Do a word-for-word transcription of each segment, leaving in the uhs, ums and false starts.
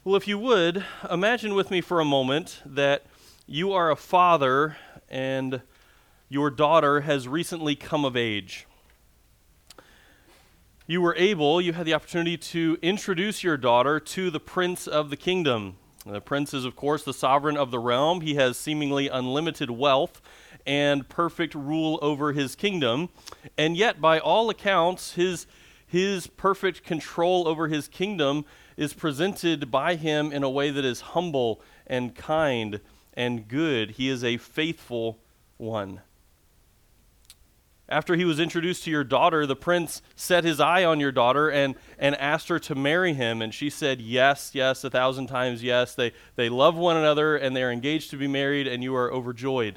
Well, if you would, imagine with me for a moment that you are a father and your daughter has recently come of age. You were able, you had the opportunity to introduce your daughter to the prince of the kingdom. The prince is, of course, the sovereign of the realm. He has seemingly unlimited wealth and perfect rule over his kingdom. And yet, by all accounts, his, his perfect control over his kingdom is presented by him in a way that is humble and kind and good. He is a faithful one. After he was introduced to your daughter, the prince set his eye on your daughter and, and asked her to marry him. And she said, yes, yes, a thousand times yes. They, they love one another and they are engaged to be married, and you are overjoyed.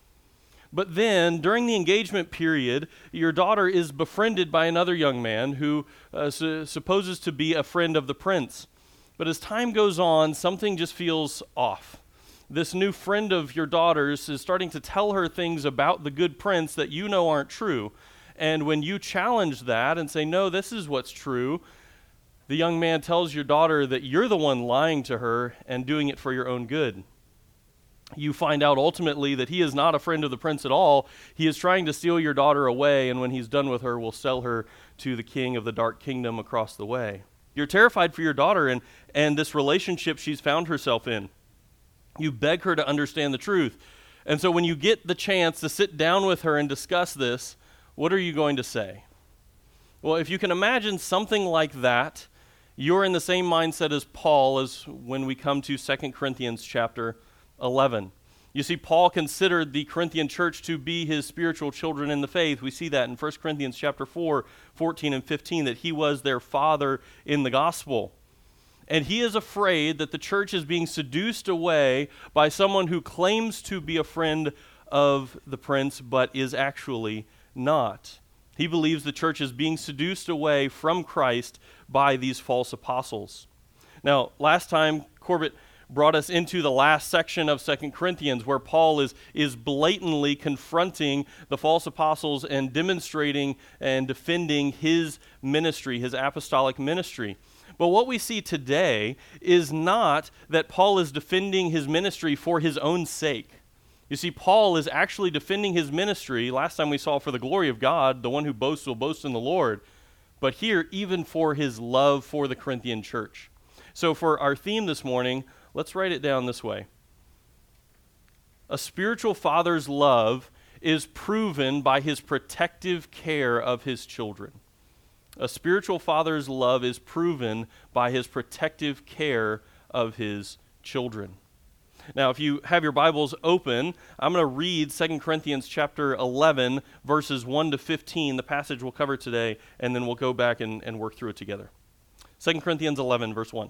But then, during the engagement period, your daughter is befriended by another young man who uh, su- supposes to be a friend of the prince. But as time goes on, something just feels off. This new friend of your daughter's is starting to tell her things about the good prince that you know aren't true. And when you challenge that and say, no, this is what's true, the young man tells your daughter that you're the one lying to her and doing it for your own good. You find out ultimately that he is not a friend of the prince at all. He is trying to steal your daughter away, and when he's done with her, will sell her to the king of the dark kingdom across the way. You're terrified for your daughter and, and this relationship she's found herself in. You beg her to understand the truth. And so when you get the chance to sit down with her and discuss this, what are you going to say? Well, if you can imagine something like that, you're in the same mindset as Paul as when we come to Second Corinthians chapter eleven. You see, Paul considered the Corinthian church to be his spiritual children in the faith. We see that in First Corinthians chapter four, fourteen and fifteen, that he was their father in the gospel. And he is afraid that the church is being seduced away by someone who claims to be a friend of the prince, but is actually not. He believes the church is being seduced away from Christ by these false apostles. Now, last time, Corbett brought us into the last section of Second Corinthians, where Paul is, is blatantly confronting the false apostles and demonstrating and defending his ministry, his apostolic ministry. But what we see today is not that Paul is defending his ministry for his own sake. You see, Paul is actually defending his ministry, last time we saw for the glory of God, the one who boasts will boast in the Lord, but here even for his love for the Corinthian church. So for our theme this morning, let's write it down this way. A spiritual father's love is proven by his protective care of his children. A spiritual father's love is proven by his protective care of his children. Now, if you have your Bibles open, I'm going to read Second Corinthians chapter eleven, verses one to fifteen, the passage we'll cover today, and then we'll go back and, and work through it together. Second Corinthians eleven, verse one.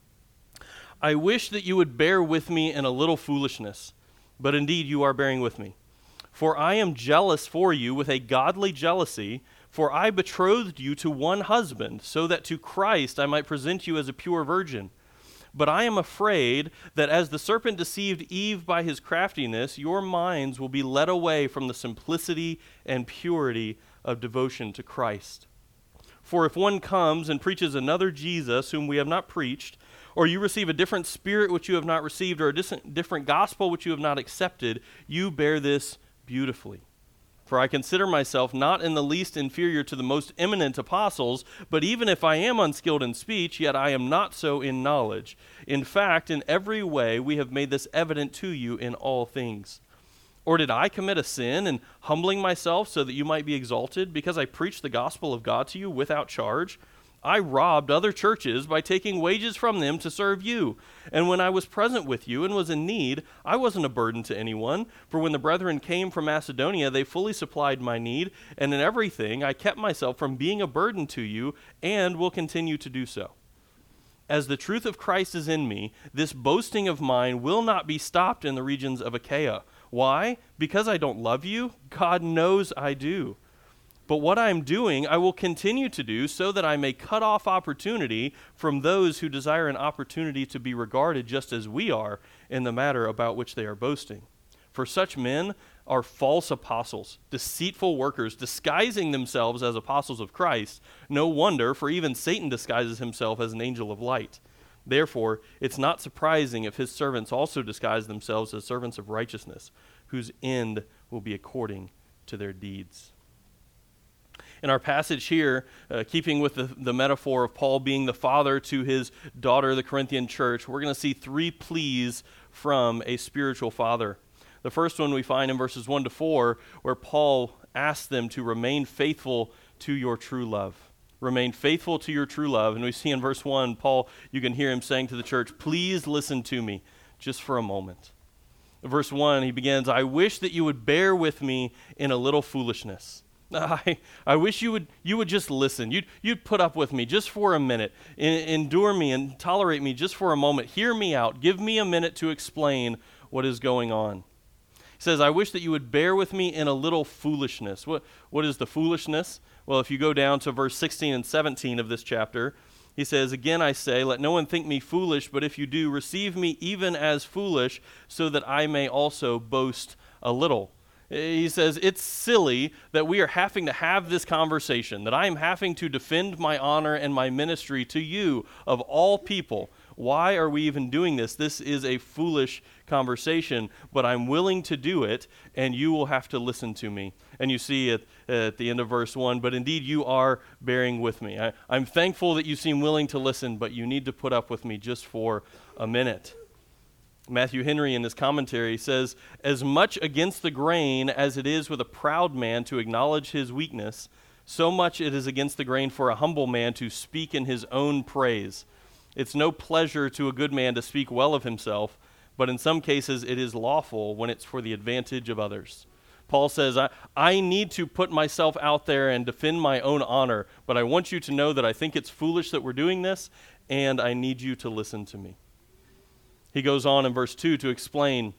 I wish that you would bear with me in a little foolishness, but indeed you are bearing with me. For I am jealous for you with a godly jealousy, for I betrothed you to one husband, so that to Christ I might present you as a pure virgin. But I am afraid that as the serpent deceived Eve by his craftiness, your minds will be led away from the simplicity and purity of devotion to Christ. For if one comes and preaches another Jesus whom we have not preached, or you receive a different spirit which you have not received, or a dis- different gospel which you have not accepted, you bear this beautifully. For I consider myself not in the least inferior to the most eminent apostles, but even if I am unskilled in speech, yet I am not so in knowledge. In fact, in every way we have made this evident to you in all things. Or did I commit a sin in humbling myself so that you might be exalted, because I preached the gospel of God to you without charge? I robbed other churches by taking wages from them to serve you. And when I was present with you and was in need, I wasn't a burden to anyone. For when the brethren came from Macedonia, they fully supplied my need. And in everything, I kept myself from being a burden to you and will continue to do so. As the truth of Christ is in me, this boasting of mine will not be stopped in the regions of Achaia. Why? Because I don't love you? God knows I do. But what I am doing, I will continue to do so that I may cut off opportunity from those who desire an opportunity to be regarded just as we are in the matter about which they are boasting. For such men are false apostles, deceitful workers, disguising themselves as apostles of Christ. No wonder, for even Satan disguises himself as an angel of light. Therefore, it's not surprising if his servants also disguise themselves as servants of righteousness, whose end will be according to their deeds. In our passage here, uh, keeping with the, the metaphor of Paul being the father to his daughter, the Corinthian church, we're going to see three pleas from a spiritual father. The first one we find in verses one to four, where Paul asks them to remain faithful to your true love. Remain faithful to your true love. And we see in verse one, Paul, you can hear him saying to the church, please listen to me just for a moment. In verse one, he begins, I wish that you would bear with me in a little foolishness. I, I wish you would you would just listen. You'd, you'd put up with me just for a minute. En- endure me and tolerate me just for a moment. Hear me out. Give me a minute to explain what is going on. He says, I wish that you would bear with me in a little foolishness. What What is the foolishness? Well, if you go down to verse sixteen and seventeen of this chapter, he says, again I say, let no one think me foolish, but if you do, receive me even as foolish, so that I may also boast a little. He says, it's silly that we are having to have this conversation, that I am having to defend my honor and my ministry to you, of all people. Why are we even doing this? This is a foolish conversation, but I'm willing to do it, and you will have to listen to me. And you see at, at the end of verse one, but indeed you are bearing with me. I, I'm thankful that you seem willing to listen, but you need to put up with me just for a minute. Matthew Henry in his commentary says, as much against the grain as it is with a proud man to acknowledge his weakness, so much it is against the grain for a humble man to speak in his own praise. It's no pleasure to a good man to speak well of himself, but in some cases it is lawful when it's for the advantage of others. Paul says, I, I need to put myself out there and defend my own honor, but I want you to know that I think it's foolish that we're doing this, and I need you to listen to me. He goes on in verse two to explain,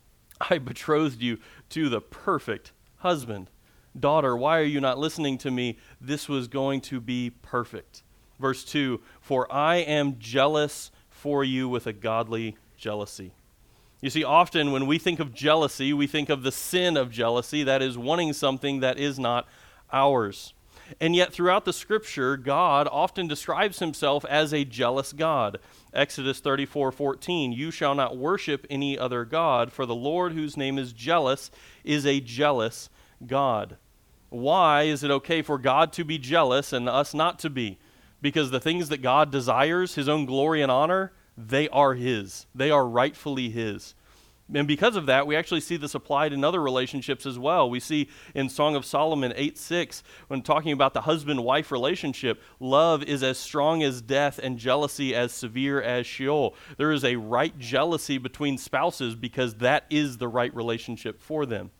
I betrothed you to the perfect husband. Daughter, why are you not listening to me? This was going to be perfect. Verse two, for I am jealous for you with a godly jealousy. You see, often when we think of jealousy, we think of the sin of jealousy, that is wanting something that is not ours. And yet throughout the scripture, God often describes himself as a jealous God. Exodus thirty-four fourteen, you shall not worship any other God, for the Lord whose name is jealous is a jealous God. Why is it okay for God to be jealous and us not to be? Because the things that God desires, his own glory and honor, they are his. They are rightfully his. And because of that, we actually see this applied in other relationships as well. We see in Song of Solomon eight six, when talking about the husband-wife relationship, love is as strong as death and jealousy as severe as Sheol. There is a right jealousy between spouses because that is the right relationship for them.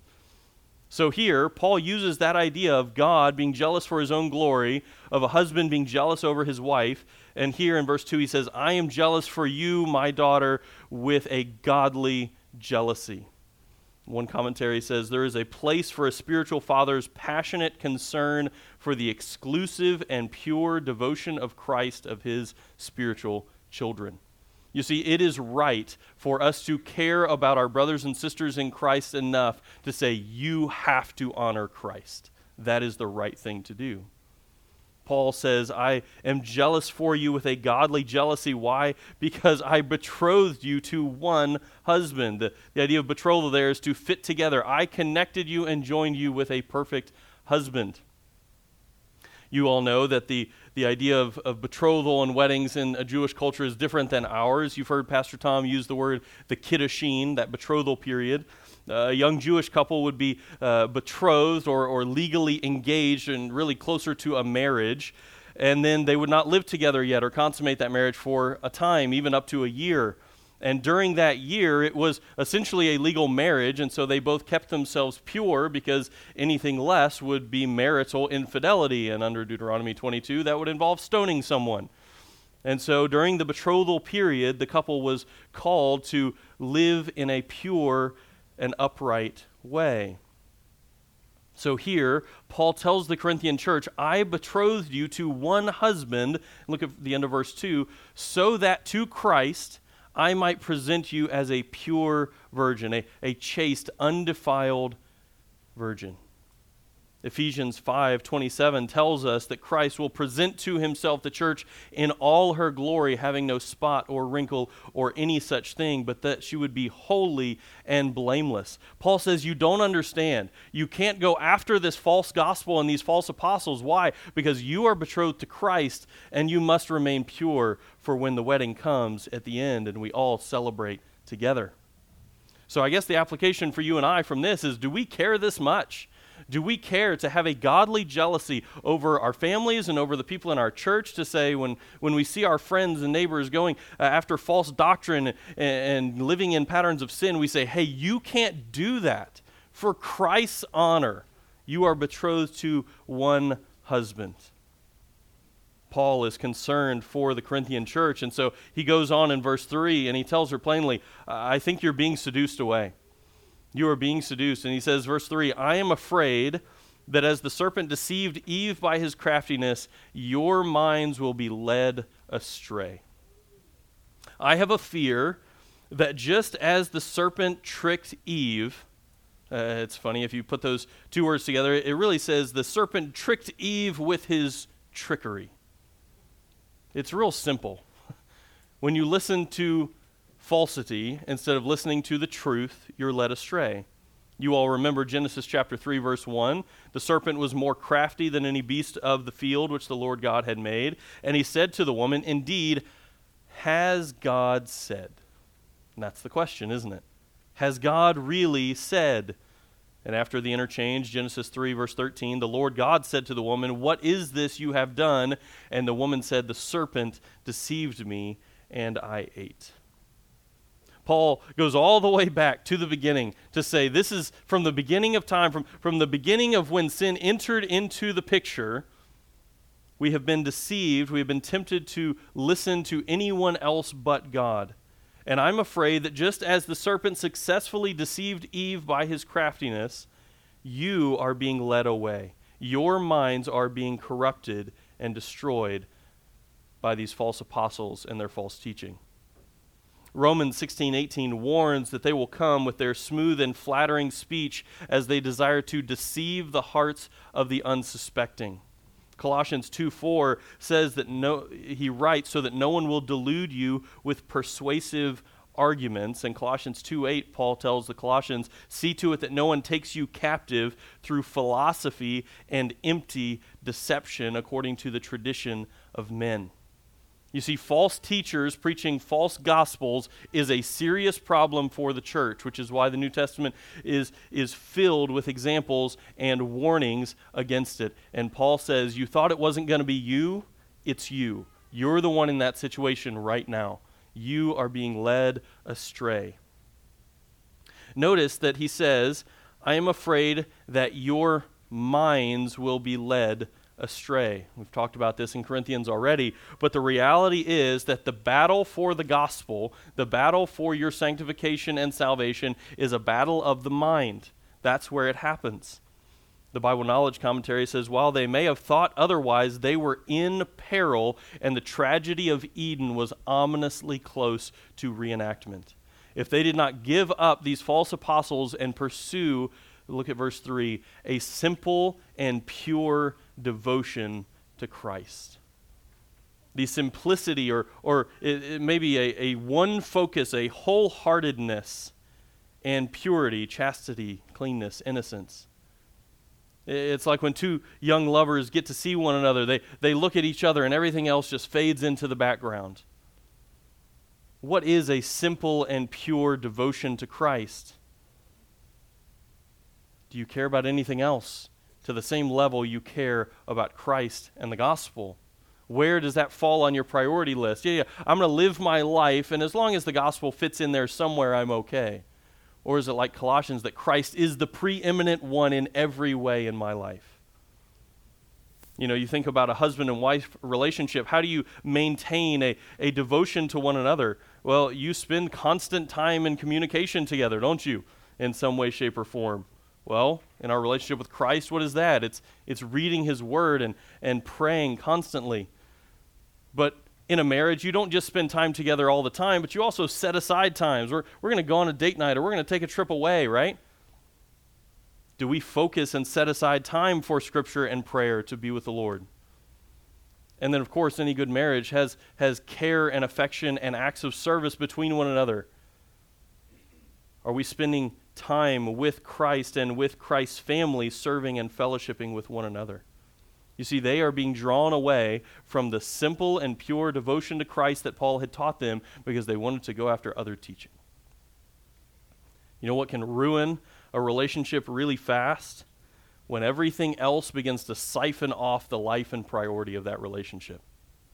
So here, Paul uses that idea of God being jealous for his own glory, of a husband being jealous over his wife, and here in verse two he says, I am jealous for you, my daughter, with a godly jealousy. One commentary says, there is a place for a spiritual father's passionate concern for the exclusive and pure devotion of Christ of his spiritual children. You see, it is right for us to care about our brothers and sisters in Christ enough to say, you have to honor Christ. That is the right thing to do. Paul says, I am jealous for you with a godly jealousy. Why? Because I betrothed you to one husband. The, the idea of betrothal there is to fit together. I connected you and joined you with a perfect husband. You all know that the, the idea of, of betrothal and weddings in a Jewish culture is different than ours. You've heard Pastor Tom use the word the kiddushin, that betrothal period. Uh, a young Jewish couple would be uh, betrothed or, or legally engaged and really closer to a marriage, and then they would not live together yet or consummate that marriage for a time, even up to a year. And during that year, it was essentially a legal marriage, and so they both kept themselves pure because anything less would be marital infidelity, and under Deuteronomy twenty-two, that would involve stoning someone. And so during the betrothal period, the couple was called to live in a pure and upright way. So here, Paul tells the Corinthian church, I betrothed you to one husband, look at the end of verse two, so that to Christ I might present you as a pure virgin, a, a chaste, undefiled virgin. Ephesians five twenty-seven tells us that Christ will present to himself the church in all her glory, having no spot or wrinkle or any such thing, but that she would be holy and blameless. Paul says you don't understand. You can't go after this false gospel and these false apostles. Why? Because you are betrothed to Christ, and you must remain pure for when the wedding comes at the end and we all celebrate together. So I guess the application for you and I from this is, do we care this much? Do we care to have a godly jealousy over our families and over the people in our church, to say when, when we see our friends and neighbors going uh, after false doctrine and, and living in patterns of sin, we say, hey, you can't do that. For Christ's honor, you are betrothed to one husband. Paul is concerned for the Corinthian church, and so he goes on in verse three, and he tells her plainly, I think you're being seduced away. You are being seduced. And he says, verse three, I am afraid that as the serpent deceived Eve by his craftiness, your minds will be led astray. I have a fear that just as the serpent tricked Eve, uh, it's funny, if you put those two words together, it really says the serpent tricked Eve with his trickery. It's real simple. When you listen to falsity instead of listening to the truth, you're led astray. You all remember Genesis chapter three, verse one. The serpent was more crafty than any beast of the field which the Lord God had made. And he said to the woman, indeed, has God said? And that's the question, isn't it? Has God really said? And after the interchange, Genesis three, verse thirteen, the Lord God said to the woman, what is this you have done? And the woman said, the serpent deceived me, and I ate. Paul goes all the way back to the beginning to say this is from the beginning of time, from, from the beginning of when sin entered into the picture, we have been deceived, we have been tempted to listen to anyone else but God. And I'm afraid that just as the serpent successfully deceived Eve by his craftiness, you are being led away. Your minds are being corrupted and destroyed by these false apostles and their false teaching. Romans sixteen eighteen warns that they will come with their smooth and flattering speech as they desire to deceive the hearts of the unsuspecting. Colossians two four says that no, he writes, so that no one will delude you with persuasive arguments. And Colossians two eight, Paul tells the Colossians, see to it that no one takes you captive through philosophy and empty deception according to the tradition of men. You see, false teachers preaching false gospels is a serious problem for the church, which is why the New Testament is, is filled with examples and warnings against it. And Paul says, you thought it wasn't going to be you, it's you. You're the one in that situation right now. You are being led astray. Notice that he says, I am afraid that your minds will be led astray. We've talked about this in Corinthians already, but the reality is that the battle for the gospel, the battle for your sanctification and salvation, is a battle of the mind. That's where it happens. The Bible Knowledge Commentary says, while they may have thought otherwise, they were in peril, and the tragedy of Eden was ominously close to reenactment. If they did not give up these false apostles and pursue, look at verse three, a simple and pure devotion to Christ. The simplicity or or it, it may be a, a one focus, a wholeheartedness and purity, chastity, cleanness, innocence. It's like when two young lovers get to see one another, they, they look at each other and everything else just fades into the background. What is a simple and pure devotion to Christ? Do you care about anything else to the same level you care about Christ and the gospel? Where does that fall on your priority list? Yeah, yeah, I'm going to live my life, and as long as the gospel fits in there somewhere, I'm okay. Or is it like Colossians, that Christ is the preeminent one in every way in my life? You know, you think about a husband and wife relationship. How do you maintain a, a devotion to one another? Well, you spend constant time in communication together, don't you? In some way, shape, or form. Well, in our relationship with Christ, what is that? It's it's reading His Word and, and praying constantly. But in a marriage, you don't just spend time together all the time, but you also set aside times. We're, we're going to go on a date night, or we're going to take a trip away, right? Do we focus and set aside time for Scripture and prayer to be with the Lord? And then, of course, any good marriage has, has care and affection and acts of service between one another. Are we spending time with Christ and with Christ's family, serving and fellowshipping with one another? You see, they are being drawn away from the simple and pure devotion to Christ that Paul had taught them because they wanted to go after other teaching. You know what can ruin a relationship really fast? When everything else begins to siphon off the life and priority of that relationship.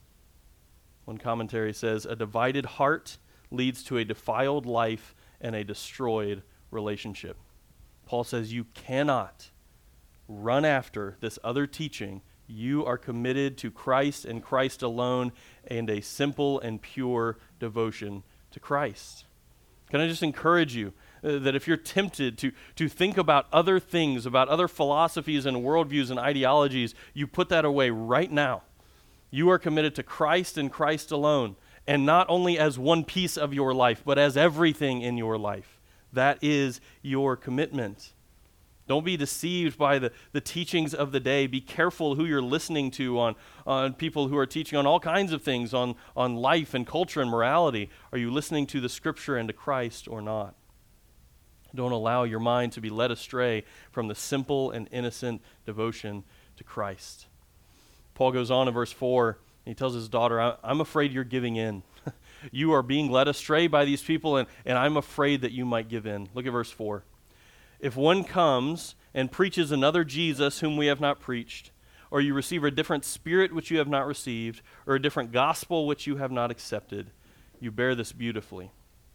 One commentary says, a divided heart leads to a defiled life and a destroyed relationship. Paul says you cannot run after this other teaching. You are committed to Christ and Christ alone and a simple and pure devotion to Christ. Can I just encourage you uh, that if you're tempted to, to think about other things, about other philosophies and worldviews and ideologies, you put that away right now. You are committed to Christ and Christ alone, and not only as one piece of your life, but as everything in your life. That is your commitment. Don't be deceived by the, the teachings of the day. Be careful who you're listening to on, on people who are teaching on all kinds of things, on, on life and culture and morality. Are you listening to the Scripture and to Christ or not? Don't allow your mind to be led astray from the simple and innocent devotion to Christ. Paul goes on in verse four, and he tells his daughter, I, I'm afraid you're giving in. You are being led astray by these people, and, and I'm afraid that you might give in. Look at verse four. If one comes and preaches another Jesus whom we have not preached, or you receive a different spirit which you have not received, or a different gospel which you have not accepted, you bear this beautifully.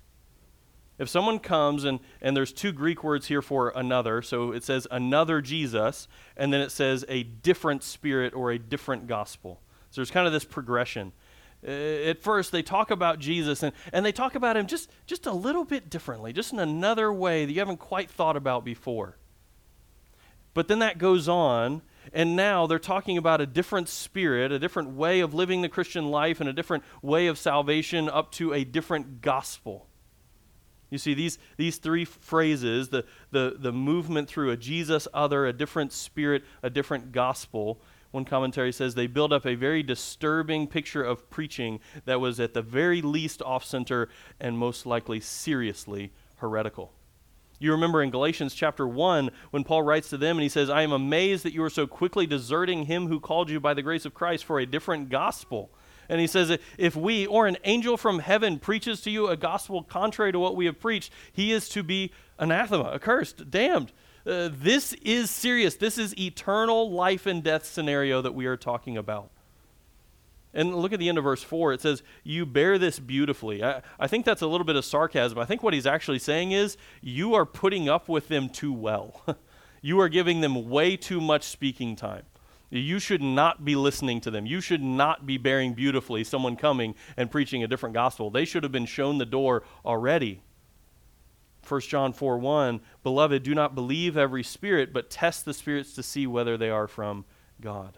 If someone comes, and, and there's two Greek words here for another, so it says another Jesus, and then it says a different spirit or a different gospel. So there's kind of this progression. At first, they talk about Jesus, and, and they talk about him just, just a little bit differently, just in another way that you haven't quite thought about before. But then that goes on, and now they're talking about a different spirit, a different way of living the Christian life, and a different way of salvation up to a different gospel. You see, these, these three phrases, the, the, the movement through a Jesus other, a different spirit, a different gospel, one commentary says they build up a very disturbing picture of preaching that was at the very least off-center and most likely seriously heretical. You remember in Galatians chapter one when Paul writes to them and he says, I am amazed that you are so quickly deserting him who called you by the grace of Christ for a different gospel. And he says, if we or an angel from heaven preaches to you a gospel contrary to what we have preached, he is to be anathema, accursed, damned. Uh, this is serious. This is eternal life and death scenario that we are talking about. And look at the end of verse four. It says, you bear this beautifully. I, I think that's a little bit of sarcasm. I think what he's actually saying is, you are putting up with them too well. You are giving them way too much speaking time. You should not be listening to them. You should not be bearing beautifully someone coming and preaching a different gospel. They should have been shown the door already. First John four one, Beloved, do not believe every spirit, but test the spirits to see whether they are from God.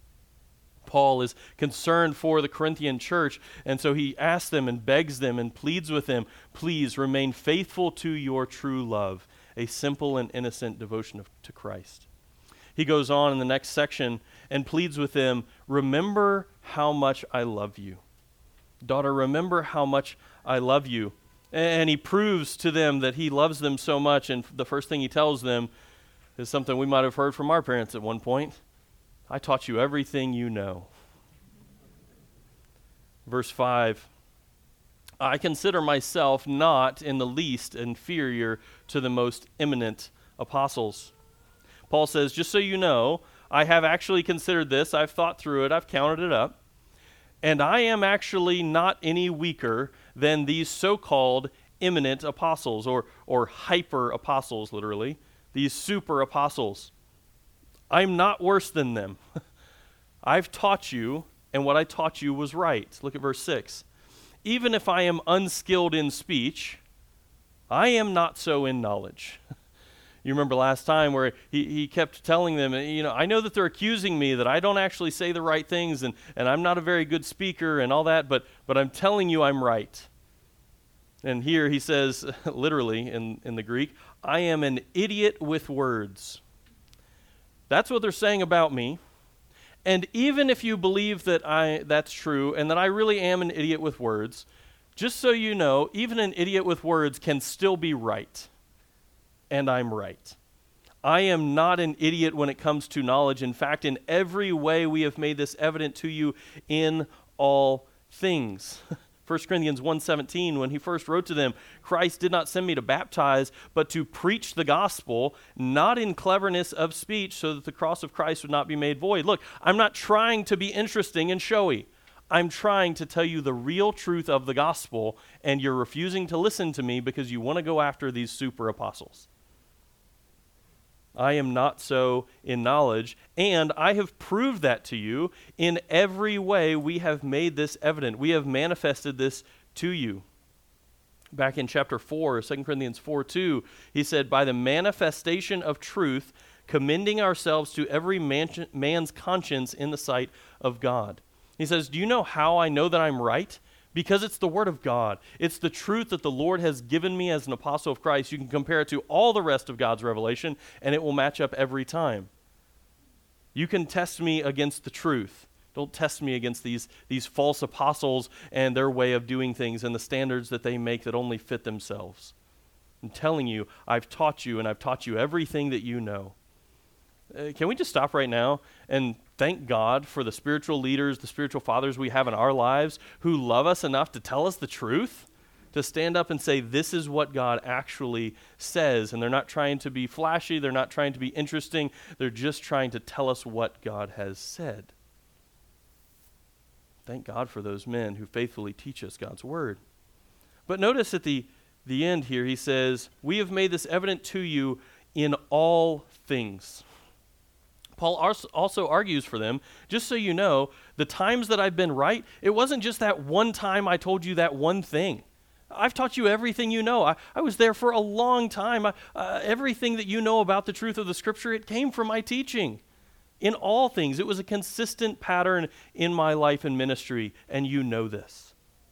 Paul is concerned for the Corinthian church, and so he asks them and begs them and pleads with them, please remain faithful to your true love, a simple and innocent devotion of, to Christ. He goes on in the next section and pleads with them, remember how much I love you. Daughter, remember how much I love you. And he proves to them that he loves them so much, and the first thing he tells them is something we might have heard from our parents at one point. I taught you everything you know. Verse five, I consider myself not in the least inferior to the most eminent apostles. Paul says, just so you know, I have actually considered this, I've thought through it, I've counted it up, and I am actually not any weaker than these so-called eminent apostles, or, or hyper-apostles, literally, these super-apostles. I'm not worse than them. I've taught you, and what I taught you was right. Look at verse six. Even if I am unskilled in speech, I am not so in knowledge. You remember last time where he, he kept telling them, you know, I know that they're accusing me that I don't actually say the right things, and, and I'm not a very good speaker and all that, but, but I'm telling you I'm right. And here he says, literally in, in the Greek, I am an idiot with words. That's what they're saying about me. And even if you believe that I that's true and that I really am an idiot with words, just so you know, even an idiot with words can still be right. And I'm right. I am not an idiot when it comes to knowledge. In fact, in every way we have made this evident to you in all things. First Corinthians one seventeen, when he first wrote to them, Christ did not send me to baptize, but to preach the gospel, not in cleverness of speech, so that the cross of Christ would not be made void. Look, I'm not trying to be interesting and showy. I'm trying to tell you the real truth of the gospel, and you're refusing to listen to me because you want to go after these super apostles. I am not so in knowledge, and I have proved that to you in every way we have made this evident. We have manifested this to you. Back in chapter four, Second Corinthians four two, he said, by the manifestation of truth, commending ourselves to every man- man's conscience in the sight of God. He says, do you know how I know that I'm right? Because it's the word of God. It's the truth that the Lord has given me as an apostle of Christ. You can compare it to all the rest of God's revelation, and it will match up every time. You can test me against the truth. Don't test me against these, these false apostles and their way of doing things and the standards that they make that only fit themselves. I'm telling you, I've taught you, and I've taught you everything that you know. Uh, can we just stop right now and thank God for the spiritual leaders, the spiritual fathers we have in our lives who love us enough to tell us the truth, to stand up and say, this is what God actually says. And they're not trying to be flashy. They're not trying to be interesting. They're just trying to tell us what God has said. Thank God for those men who faithfully teach us God's word. But notice at the, the end here, he says, we have made this evident to you in all things. Paul also argues for them, just so you know, the times that I've been right, it wasn't just that one time I told you that one thing. I've taught you everything you know. I, I was there for a long time. I, uh, everything that you know about the truth of the Scripture, it came from my teaching. In all things, it was a consistent pattern in my life and ministry, and you know this.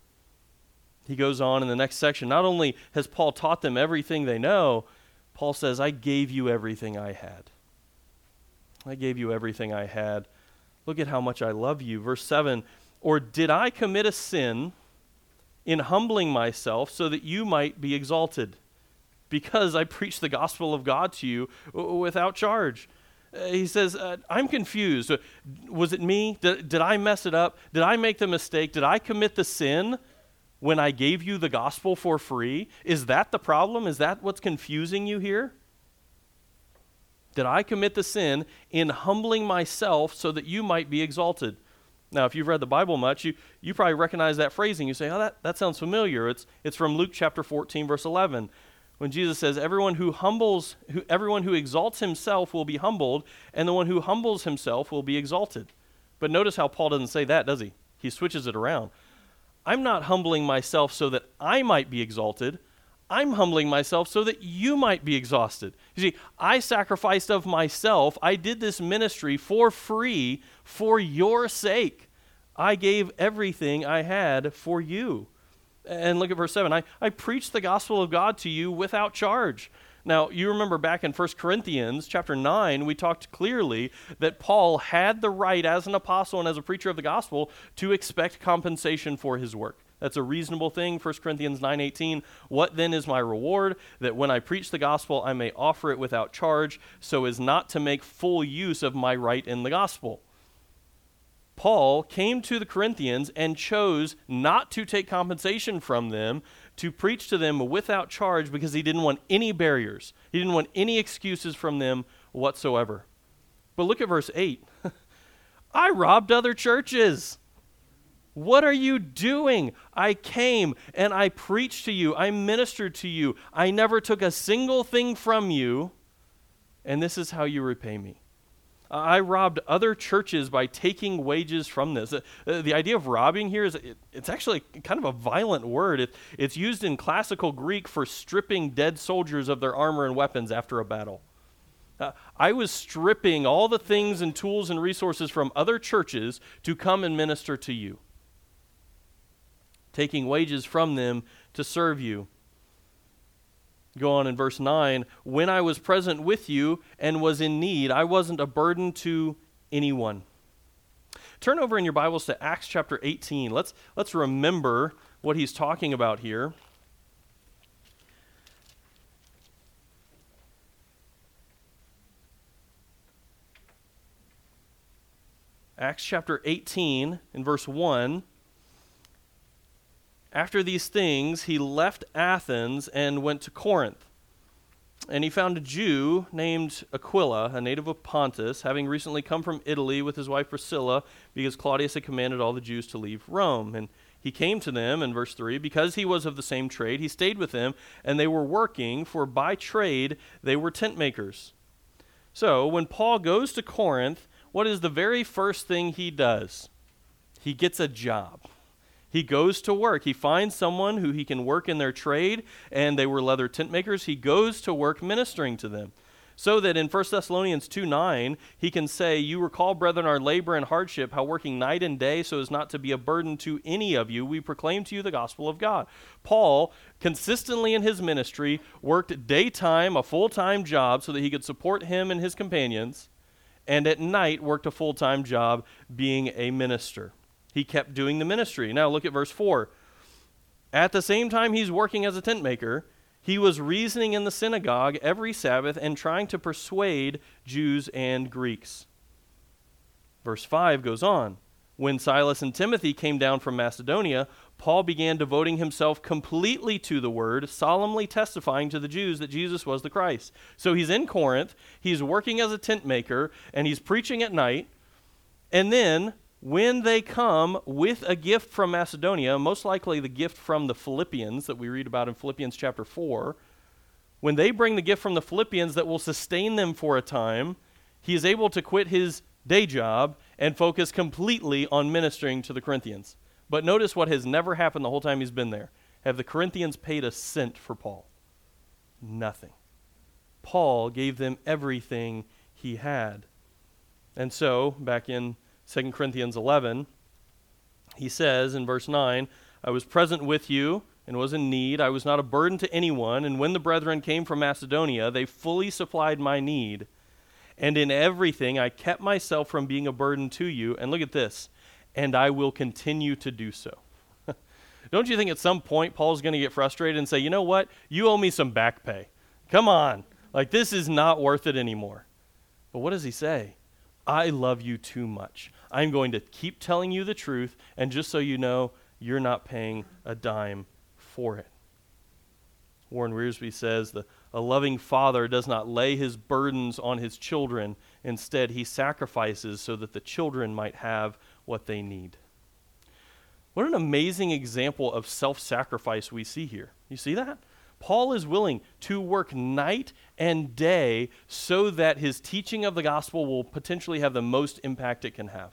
He goes on in the next section. Not only has Paul taught them everything they know, Paul says, I gave you everything I had. I gave you everything I had. Look at how much I love you. Verse seven, or did I commit a sin in humbling myself so that you might be exalted? Because I preached the gospel of God to you w- without charge. Uh, he says, uh, I'm confused. Was it me? Did, did I mess it up? Did I make the mistake? Did I commit the sin when I gave you the gospel for free? Is that the problem? Is that what's confusing you here? Did I commit the sin in humbling myself so that you might be exalted? Now, if you've read the Bible much, you, you probably recognize that phrasing. You say, oh, that, that sounds familiar. It's, it's from Luke chapter fourteen, verse eleven, when Jesus says, everyone who humbles, who, everyone who exalts himself will be humbled, and the one who humbles himself will be exalted. But notice how Paul doesn't say that, does he? He switches it around. I'm not humbling myself so that I might be exalted. I'm humbling myself so that you might be exhausted. You see, I sacrificed of myself. I did this ministry for free for your sake. I gave everything I had for you. And look at verse seven. I, I preached the gospel of God to you without charge. Now, you remember back in First Corinthians chapter nine, we talked clearly that Paul had the right as an apostle and as a preacher of the gospel to expect compensation for his work. That's a reasonable thing. First Corinthians nine eighteen, what then is my reward? That when I preach the gospel, I may offer it without charge, so as not to make full use of my right in the gospel. Paul came to the Corinthians and chose not to take compensation from them, to preach to them without charge, because he didn't want any barriers. He didn't want any excuses from them whatsoever. But look at verse eight. I robbed other churches. What are you doing? I came and I preached to you. I ministered to you. I never took a single thing from you, and this is how you repay me. I robbed other churches by taking wages from this. Uh, the idea of robbing here is it, it's actually kind of a violent word. It, it's used in classical Greek for stripping dead soldiers of their armor and weapons after a battle. Uh, I was stripping all the things and tools and resources from other churches to come and minister to you, taking wages from them to serve you. Go on in verse nine. When I was present with you and was in need, I wasn't a burden to anyone. Turn over in your Bibles to Acts chapter eighteen. Let's, let's remember what he's talking about here. Acts chapter eighteen, in verse one, after these things, he left Athens and went to Corinth. And he found a Jew named Aquila, a native of Pontus, having recently come from Italy with his wife Priscilla, because Claudius had commanded all the Jews to leave Rome. And he came to them, in verse three, because he was of the same trade. He stayed with them, and they were working, for by trade they were tent makers. So, when Paul goes to Corinth, what is the very first thing he does? He gets a job. He goes to work. He finds someone who he can work in their trade, and they were leather tent makers. He goes to work ministering to them. So that in First Thessalonians two nine, he can say, you recall, brethren, our labor and hardship, how working night and day so as not to be a burden to any of you, we proclaim to you the gospel of God. Paul, consistently in his ministry, worked daytime, a full-time job, so that he could support him and his companions, and at night worked a full-time job being a minister. He kept doing the ministry. Now look at verse four. At the same time he's working as a tent maker, he was reasoning in the synagogue every Sabbath and trying to persuade Jews and Greeks. Verse five goes on. When Silas and Timothy came down from Macedonia, Paul began devoting himself completely to the word, solemnly testifying to the Jews that Jesus was the Christ. So he's in Corinth, he's working as a tent maker, and he's preaching at night. And then, when they come with a gift from Macedonia, most likely the gift from the Philippians that we read about in Philippians chapter four, when they bring the gift from the Philippians that will sustain them for a time, he is able to quit his day job and focus completely on ministering to the Corinthians. But notice what has never happened the whole time he's been there. Have the Corinthians paid a cent for Paul? Nothing. Paul gave them everything he had. And so, back in Second Corinthians eleven, he says in verse nine, I was present with you and was in need. I was not a burden to anyone. And when the brethren came from Macedonia, they fully supplied my need. And in everything, I kept myself from being a burden to you. And look at this. And I will continue to do so. Don't you think at some point Paul's going to get frustrated and say, you know what? You owe me some back pay. Come on. Like, this is not worth it anymore. But what does he say? I love you too much. I'm going to keep telling you the truth. And just so you know, you're not paying a dime for it. Warren Wiersbe says, the, a loving father does not lay his burdens on his children. Instead, he sacrifices so that the children might have what they need. What an amazing example of self-sacrifice we see here. You see that? Paul is willing to work night and day so that his teaching of the gospel will potentially have the most impact it can have.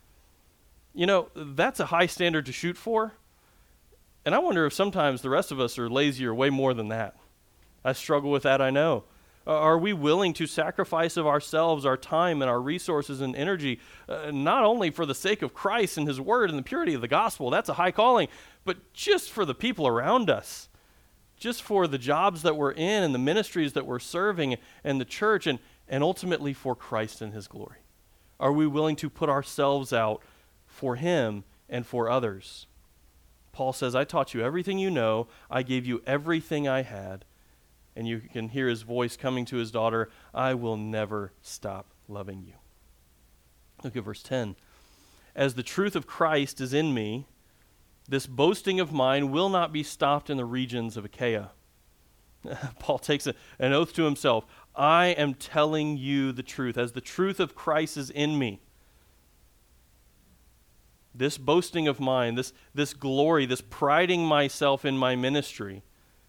You know, that's a high standard to shoot for. And I wonder if sometimes the rest of us are lazier way more than that. I struggle with that, I know. Are we willing to sacrifice of ourselves, our time, and our resources and energy, uh, not only for the sake of Christ and his word and the purity of the gospel, that's a high calling, but just for the people around us, just for the jobs that we're in and the ministries that we're serving and the church, and, and ultimately for Christ and his glory? Are we willing to put ourselves out for him and for others? Paul says, I taught you everything you know. I gave you everything I had. And you can hear his voice coming to his daughter, I will never stop loving you. Look at verse ten. As the truth of Christ is in me, this boasting of mine will not be stopped in the regions of Achaia. Paul takes a, an oath to himself. I am telling you the truth. As the truth of Christ is in me, this boasting of mine, this, this glory, this priding myself in my ministry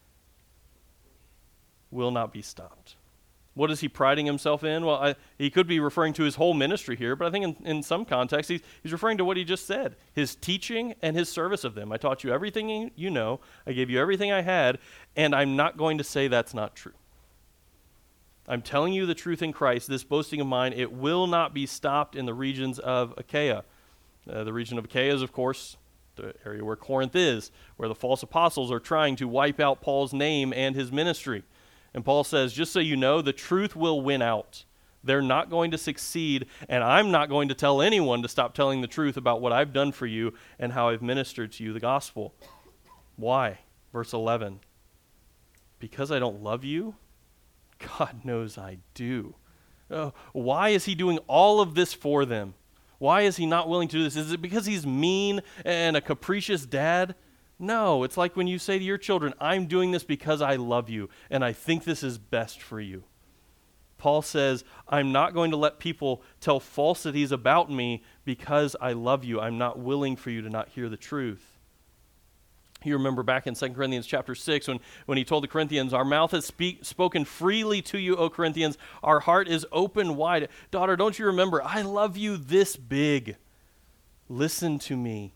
will not be stopped. What is he priding himself in? Well, I, he could be referring to his whole ministry here, but I think in, in some context he's, he's referring to what he just said, his teaching and his service of them. I taught you everything you know. I gave you everything I had, and I'm not going to say that's not true. I'm telling you the truth in Christ. This boasting of mine, it will not be stopped in the regions of Achaia. Uh, the region of Achaia is, of course, the area where Corinth is, where the false apostles are trying to wipe out Paul's name and his ministry. And Paul says, just so you know, the truth will win out. They're not going to succeed, and I'm not going to tell anyone to stop telling the truth about what I've done for you and how I've ministered to you the gospel. Why? Verse eleven. Because I don't love you? God knows I do. Uh, why is he doing all of this for them? Why is he not willing to do this? Is it because he's mean and a capricious dad? No, it's like when you say to your children, I'm doing this because I love you, and I think this is best for you. Paul says, I'm not going to let people tell falsities about me because I love you. I'm not willing for you to not hear the truth. You remember back in Second Corinthians chapter six when, when he told the Corinthians, our mouth has speak, spoken freely to you, O Corinthians. Our heart is open wide. Daughter, don't you remember? I love you this big. Listen to me.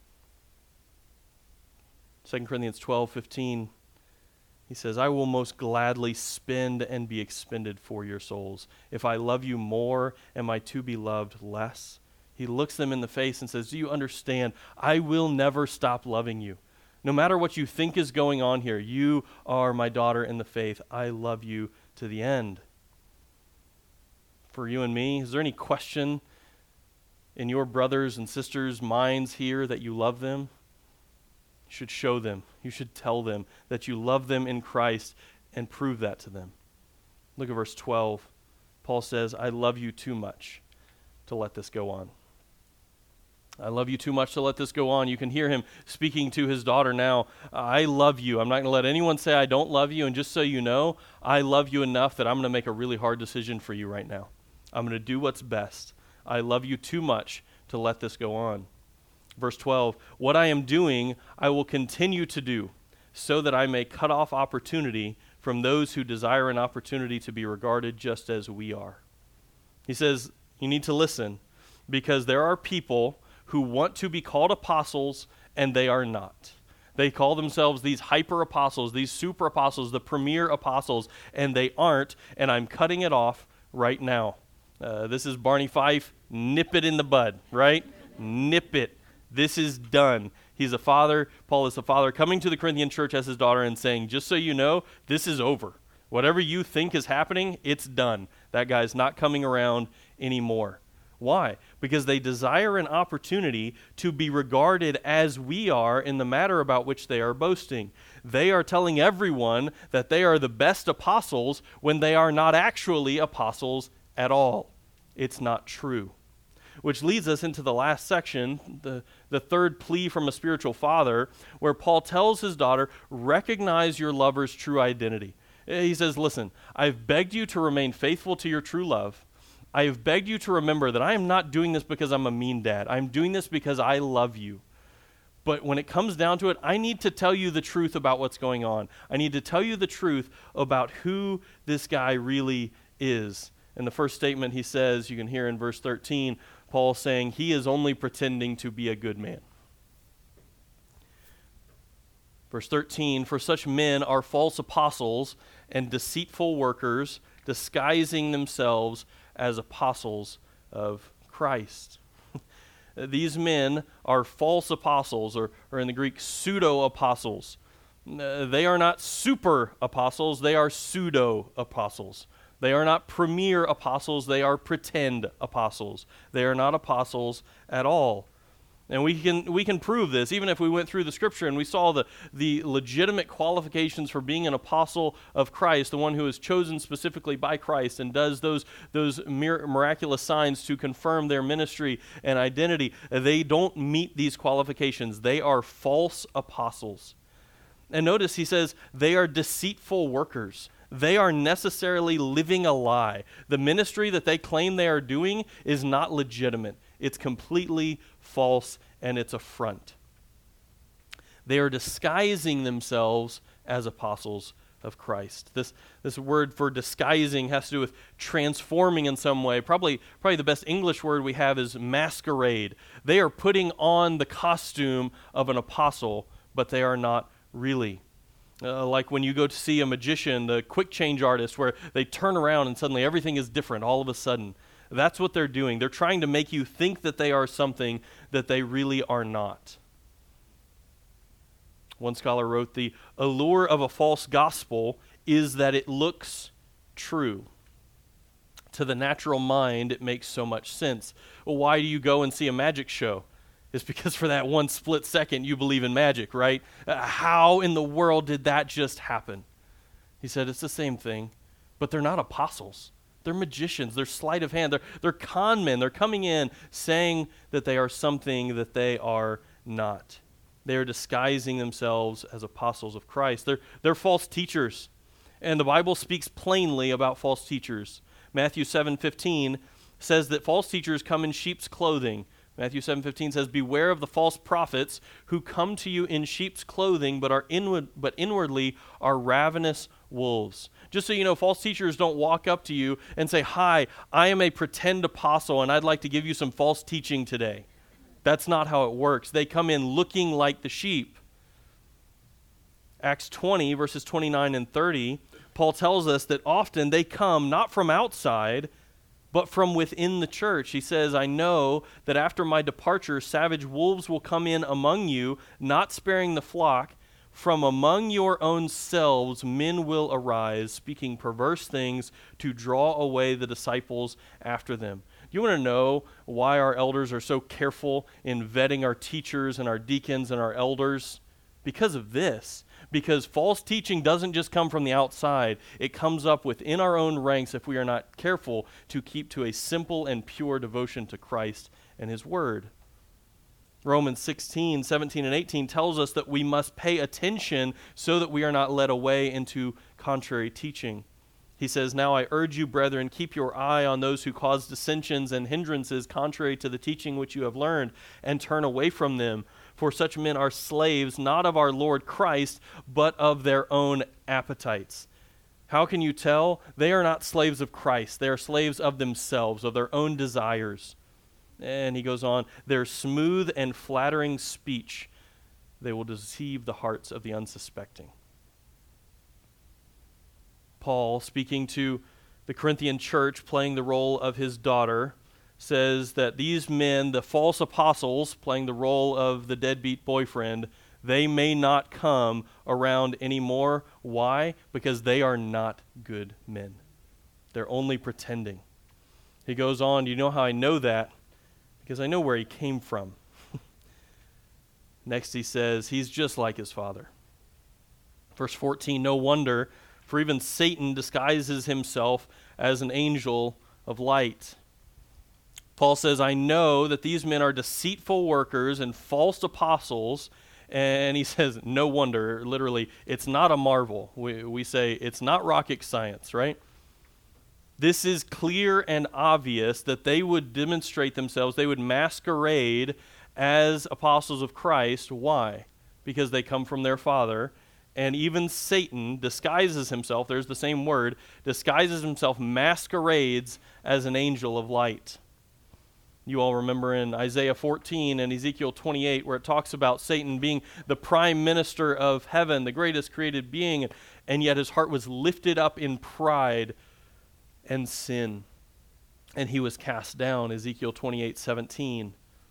Second Corinthians twelve fifteen. He says, I will most gladly spend and be expended for your souls. If I love you more, am I to be loved less? He looks them in the face and says, do you understand? I will never stop loving you. No matter what you think is going on here, you are my daughter in the faith. I love you to the end. For you and me, is there any question in your brothers and sisters' minds here that you love them? You should show them. You should tell them that you love them in Christ and prove that to them. Look at verse twelve. Paul says, I love you too much to let this go on. I love you too much to let this go on. You can hear him speaking to his daughter now. I love you. I'm not going to let anyone say I don't love you. And just so you know, I love you enough that I'm going to make a really hard decision for you right now. I'm going to do what's best. I love you too much to let this go on. Verse twelve, what I am doing, I will continue to do, so that I may cut off opportunity from those who desire an opportunity to be regarded just as we are. He says, you need to listen, because there are people who want to be called apostles, and they are not. They call themselves these hyper apostles, these super apostles, the premier apostles, and they aren't, and I'm cutting it off right now. Uh, this is Barney Fife, nip it in the bud, right? Nip it. This is done. He's a father. Paul is a father coming to the Corinthian church as his daughter and saying, just so you know, this is over. Whatever you think is happening, it's done. That guy's not coming around anymore. Why? Because they desire an opportunity to be regarded as we are in the matter about which they are boasting. They are telling everyone that they are the best apostles when they are not actually apostles at all. It's not true. Which leads us into the last section, the, the third plea from a spiritual father, where Paul tells his daughter, recognize your lover's true identity. He says, listen, I've begged you to remain faithful to your true love. I have begged you to remember that I am not doing this because I'm a mean dad. I'm doing this because I love you. But when it comes down to it, I need to tell you the truth about what's going on. I need to tell you the truth about who this guy really is. In the first statement he says, you can hear in verse thirteen, Paul saying, he is only pretending to be a good man. Verse thirteen, for such men are false apostles and deceitful workers, disguising themselves as apostles of Christ. These men are false apostles, or, or in the Greek, pseudo-apostles. Uh, they are not super apostles, they are pseudo-apostles. They are not premier apostles, they are pretend apostles. They are not apostles at all. And we can we can prove this, even if we went through the scripture and we saw the, the legitimate qualifications for being an apostle of Christ, the one who is chosen specifically by Christ and does those, those mir- miraculous signs to confirm their ministry and identity. They don't meet these qualifications. They are false apostles. And notice he says they are deceitful workers. They are necessarily living a lie. The ministry that they claim they are doing is not legitimate. It's completely false, and it's a front. They are disguising themselves as apostles of Christ. This this word for disguising has to do with transforming in some way. Probably, probably the best English word we have is masquerade. They are putting on the costume of an apostle, but they are not really. Uh, like when you go to see a magician, the quick change artist, where they turn around and suddenly everything is different all of a sudden. That's what they're doing. They're trying to make you think that they are something that they really are not. One scholar wrote, the allure of a false gospel is that it looks true. To the natural mind, it makes so much sense. Well, why do you go and see a magic show? It's because for that one split second you believe in magic, right? Uh, how in the world did that just happen? He said it's the same thing, but they're not apostles. They're magicians. They're sleight of hand. They're, they're con men. They're coming in saying that they are something that they are not. They are disguising themselves as apostles of Christ. They're, they're false teachers. And the Bible speaks plainly about false teachers. Matthew seven fifteen says that false teachers come in sheep's clothing. Matthew seven fifteen says, "Beware of the false prophets who come to you in sheep's clothing, but are inward, but inwardly are ravenous wolves." Just so you know, false teachers don't walk up to you and say, "Hi, I am a pretend apostle, and I'd like to give you some false teaching today." That's not how it works. They come in looking like the sheep. Acts twenty, verses twenty-nine and thirty, Paul tells us that often they come not from outside, but from within the church. He says, "I know that after my departure, savage wolves will come in among you, not sparing the flock. From among your own selves men will arise, speaking perverse things to draw away the disciples after them." You want to know why our elders are so careful in vetting our teachers and our deacons and our elders? Because of this. Because false teaching doesn't just come from the outside. It comes up within our own ranks if we are not careful to keep to a simple and pure devotion to Christ and His Word. Romans sixteen, seventeen, and eighteen tells us that we must pay attention so that we are not led away into contrary teaching. He says, "Now I urge you, brethren, keep your eye on those who cause dissensions and hindrances contrary to the teaching which you have learned, and turn away from them. For such men are slaves, not of our Lord Christ, but of their own appetites." How can you tell? They are not slaves of Christ. They are slaves of themselves, of their own desires. And he goes on, "Their smooth and flattering speech, they will deceive the hearts of the unsuspecting." Paul, speaking to the Corinthian church, playing the role of his daughter, says that these men, the false apostles, playing the role of the deadbeat boyfriend, they may not come around anymore. Why? Because they are not good men. They're only pretending. He goes on, "Do you know how I know that? Because I know where he came from." Next he says, he's just like his father. Verse fourteen, "No wonder, for even Satan disguises himself as an angel of light." Paul says, "I know that these men are deceitful workers and false apostles." And he says, no wonder, literally, it's not a marvel. We, we say it's not rocket science, right? This is clear and obvious that they would demonstrate themselves, they would masquerade as apostles of Christ. Why? Because they come from their Father. And even Satan disguises himself, there's the same word, disguises himself, masquerades as an angel of light. You all remember in Isaiah fourteen and Ezekiel twenty-eight where it talks about Satan being the prime minister of heaven, the greatest created being, and yet his heart was lifted up in pride and sin, and he was cast down, Ezekiel twenty-eight seventeen.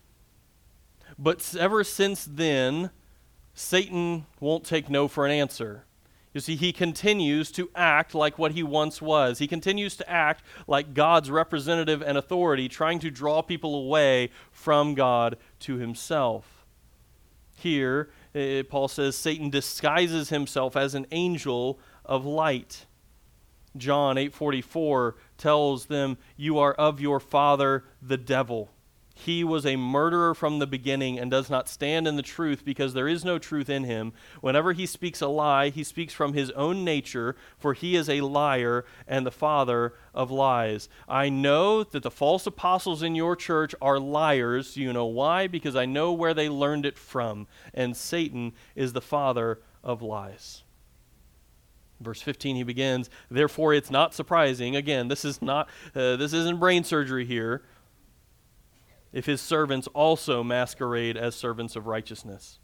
But ever since then, Satan won't take no for an answer. You see, he continues to act like what he once was. He continues to act like God's representative and authority, trying to draw people away from God to himself. Here, uh, Paul says, Satan disguises himself as an angel of light. John eight forty-four tells them, "You are of your father, the devil. He was a murderer from the beginning and does not stand in the truth because there is no truth in him. Whenever he speaks a lie, he speaks from his own nature, for he is a liar and the father of lies." I know that the false apostles in your church are liars. You know why? Because I know where they learned it from. And Satan is the father of lies. Verse fifteen, he begins, "Therefore it's not surprising." Again, this is not, uh, this isn't brain surgery here. "If his servants also masquerade as servants of righteousness."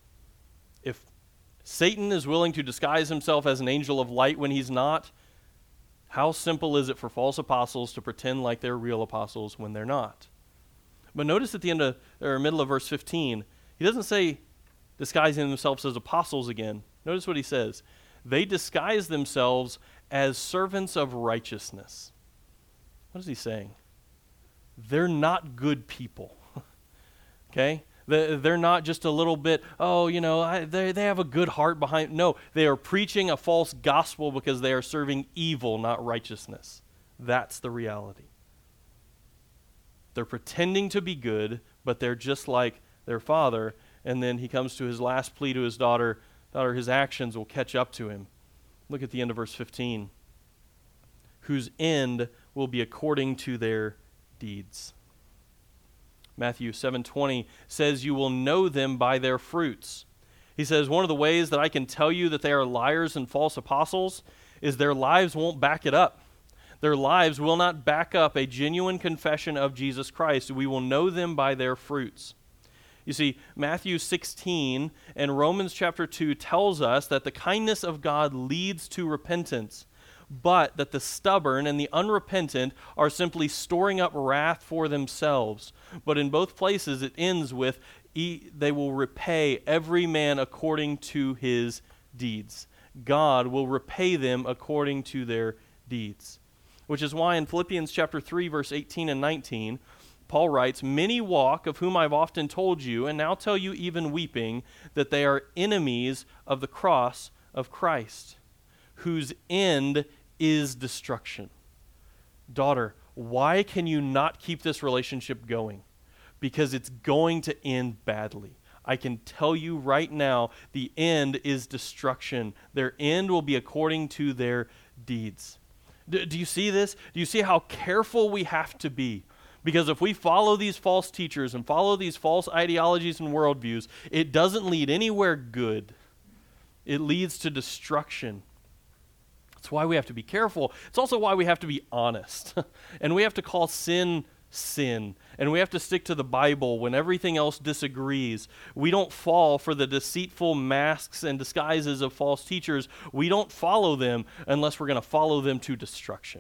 If Satan is willing to disguise himself as an angel of light when he's not, how simple is it for false apostles to pretend like they're real apostles when they're not? But notice at the end of, or middle of verse fifteen, he doesn't say disguising themselves as apostles again. Notice what he says. they disguise themselves as servants of righteousness. What is he saying? They're not good people. Okay? They're not just a little bit, oh, you know, I, they, they have a good heart behind. No, they are preaching a false gospel because they are serving evil, not righteousness. That's the reality. They're pretending to be good, but they're just like their father. And then he comes to his last plea to his daughter. Daughter, his actions will catch up to him. Look at the end of verse fifteen. Whose end will be according to their deeds. Matthew seven twenty says, you will know them by their fruits. He says, one of the ways that I can tell you that they are liars and false apostles is their lives won't back it up. Their lives will not back up a genuine confession of Jesus Christ. We will know them by their fruits. You see, Matthew sixteen and Romans chapter two tells us that the kindness of God leads to repentance, but that the stubborn and the unrepentant are simply storing up wrath for themselves. But in both places it ends with, they will repay every man according to his deeds. God will repay them according to their deeds. Which is why in Philippians chapter three, verse eighteen and nineteen, Paul writes, many walk, of whom I've often told you, and now tell you even weeping, that they are enemies of the cross of Christ, whose end is destruction. Daughter, why can you not keep this relationship going? Because it's going to end badly. I can tell you right now, the end is destruction. Their end will be according to their deeds. Do, do you see this? Do you see how careful we have to be? Because if we follow these false teachers and follow these false ideologies and worldviews, it doesn't lead anywhere good. It leads to destruction. That's why we have to be careful. It's also why we have to be honest. And we have to call sin, sin. And we have to stick to the Bible when everything else disagrees. We don't fall for the deceitful masks and disguises of false teachers. We don't follow them unless we're going to follow them to destruction.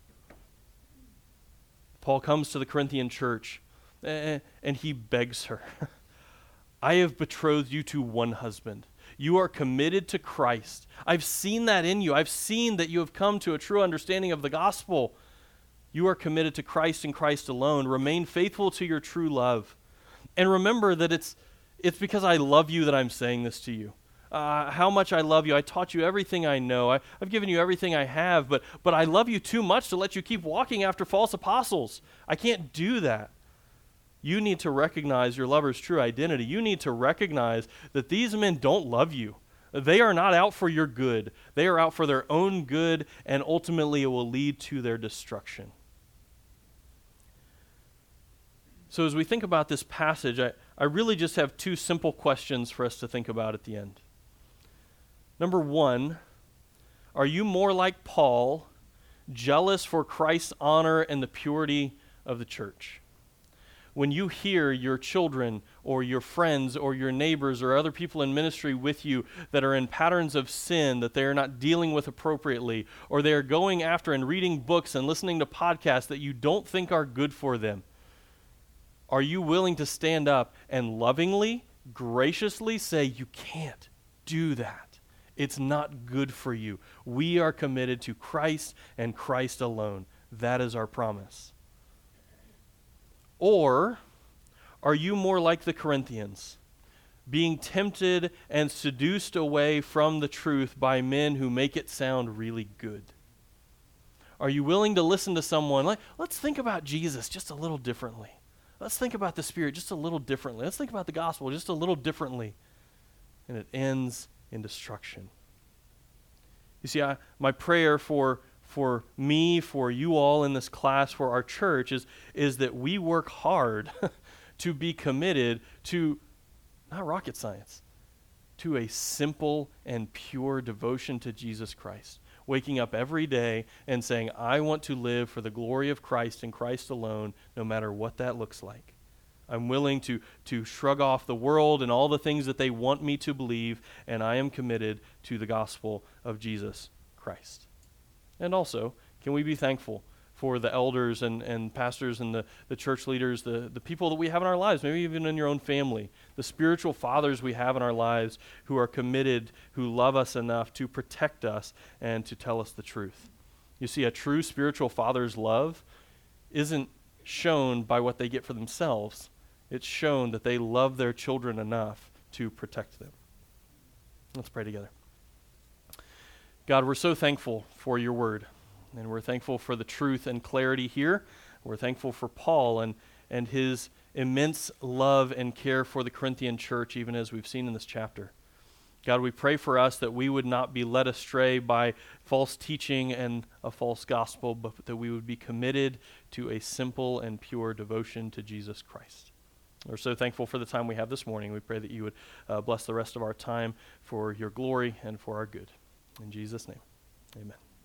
Paul comes to the Corinthian church and he begs her, I have betrothed you to one husband. You are committed to Christ. I've seen that in you. I've seen that you have come to a true understanding of the gospel. You are committed to Christ and Christ alone. Remain faithful to your true love. And remember that it's it's because I love you that I'm saying this to you. Uh, how much I love you. I taught you everything I know. I, I've given you everything I have, but but I love you too much to let you keep walking after false apostles. I can't do that. You need to recognize your lover's true identity. You need to recognize that these men don't love you. They are not out for your good. They are out for their own good, and ultimately it will lead to their destruction. So as we think about this passage, I, I really just have two simple questions for us to think about at the end. Number one, are you more like Paul, jealous for Christ's honor and the purity of the church? When you hear your children or your friends or your neighbors or other people in ministry with you that are in patterns of sin that they are not dealing with appropriately, or they are going after and reading books and listening to podcasts that you don't think are good for them, are you willing to stand up and lovingly, graciously say, you can't do that? It's not good for you. We are committed to Christ and Christ alone. That is our promise. Or are you more like the Corinthians, being tempted and seduced away from the truth by men who make it sound really good? Are you willing to listen to someone like, let's think about Jesus just a little differently. Let's think about the Spirit just a little differently. Let's think about the gospel just a little differently. And it ends in destruction. You see, I, my prayer for for me, for you all in this class, for our church, is, is that we work hard to be committed to, not rocket science, to a simple and pure devotion to Jesus Christ. Waking up every day and saying, I want to live for the glory of Christ and Christ alone, no matter what that looks like. I'm willing to, to shrug off the world and all the things that they want me to believe, and I am committed to the gospel of Jesus Christ. And also, can we be thankful for the elders and, and pastors and the, the church leaders, the, the people that we have in our lives, maybe even in your own family, the spiritual fathers we have in our lives who are committed, who love us enough to protect us and to tell us the truth. You see, a true spiritual father's love isn't shown by what they get for themselves. It's shown that they love their children enough to protect them. Let's pray together. God, we're so thankful for your word. And we're thankful for the truth and clarity here. We're thankful for Paul and, and his immense love and care for the Corinthian church, even as we've seen in this chapter. God, we pray for us that we would not be led astray by false teaching and a false gospel, but that we would be committed to a simple and pure devotion to Jesus Christ. We're so thankful for the time we have this morning. We pray that you would uh, bless the rest of our time for your glory and for our good. In Jesus' name, amen.